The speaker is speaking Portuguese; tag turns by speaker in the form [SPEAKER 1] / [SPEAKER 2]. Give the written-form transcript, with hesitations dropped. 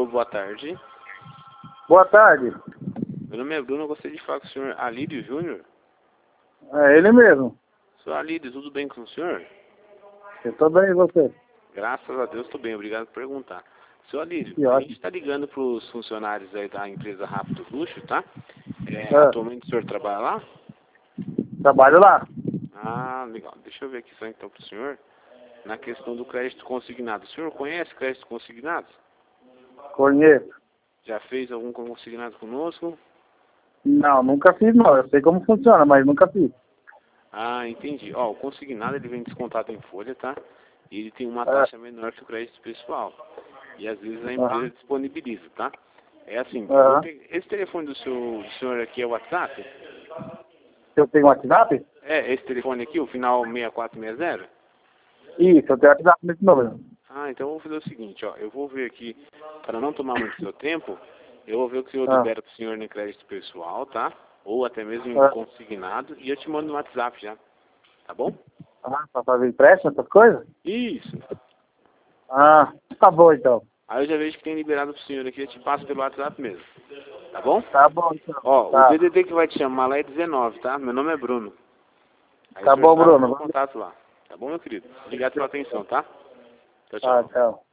[SPEAKER 1] Alô, boa tarde.
[SPEAKER 2] Boa tarde.
[SPEAKER 1] Meu nome é Bruno, eu gostaria de falar com o senhor Alídio Júnior.
[SPEAKER 2] É ele mesmo.
[SPEAKER 1] Senhor Alídio, tudo bem com o senhor?
[SPEAKER 2] Eu tô bem, e você?
[SPEAKER 1] Graças a Deus, estou bem, obrigado por perguntar. Senhor Alídio,
[SPEAKER 2] Que
[SPEAKER 1] a
[SPEAKER 2] ótimo.
[SPEAKER 1] gente está ligando para os funcionários aí da empresa Rápido Luxo, tá?
[SPEAKER 2] Ah,
[SPEAKER 1] Atualmente o senhor trabalha lá?
[SPEAKER 2] trabalho lá.
[SPEAKER 1] Ah, legal. Deixa eu ver aqui só então para o senhor. Na questão do crédito consignado. O senhor conhece crédito consignado?
[SPEAKER 2] Conheço.
[SPEAKER 1] Já fez algum consignado conosco?
[SPEAKER 2] Não, nunca fiz não. Eu sei como funciona, mas nunca fiz.
[SPEAKER 1] Ah, entendi. Ó, o consignado ele vem descontado em folha, tá? E ele tem uma
[SPEAKER 2] É.
[SPEAKER 1] taxa menor que o crédito pessoal. E às vezes a empresa
[SPEAKER 2] Aham.
[SPEAKER 1] disponibiliza, tá? É assim,
[SPEAKER 2] Aham.
[SPEAKER 1] esse telefone do senhor aqui é o WhatsApp?
[SPEAKER 2] Eu tenho WhatsApp?
[SPEAKER 1] É, esse telefone aqui, o final 6460?
[SPEAKER 2] Isso, eu tenho WhatsApp nesse número.
[SPEAKER 1] Ah, então eu vou fazer o seguinte, ó. Eu vou ver aqui, para não tomar muito seu tempo, eu vou ver o que o senhor
[SPEAKER 2] Ah.
[SPEAKER 1] libera pro senhor no crédito pessoal, tá? Ou até mesmo em
[SPEAKER 2] Ah.
[SPEAKER 1] consignado, e eu te mando no WhatsApp já. Tá bom?
[SPEAKER 2] Ah, pra fazer empréstimo, essas coisas?
[SPEAKER 1] Isso.
[SPEAKER 2] Ah, tá bom então.
[SPEAKER 1] Aí eu já vejo que tem liberado pro senhor aqui, eu te passo pelo WhatsApp mesmo. Tá bom?
[SPEAKER 2] Tá bom então.
[SPEAKER 1] Ó, o
[SPEAKER 2] Tá.
[SPEAKER 1] DDD que vai te chamar lá é 19, tá? Meu nome é Bruno. Aí o
[SPEAKER 2] Tá
[SPEAKER 1] senhor
[SPEAKER 2] bom,
[SPEAKER 1] sabe o
[SPEAKER 2] Bruno.
[SPEAKER 1] meu contato lá. Tá bom, meu querido? Obrigado pela atenção, tá? Tchau,
[SPEAKER 2] Tá,
[SPEAKER 1] tchau.
[SPEAKER 2] tchau.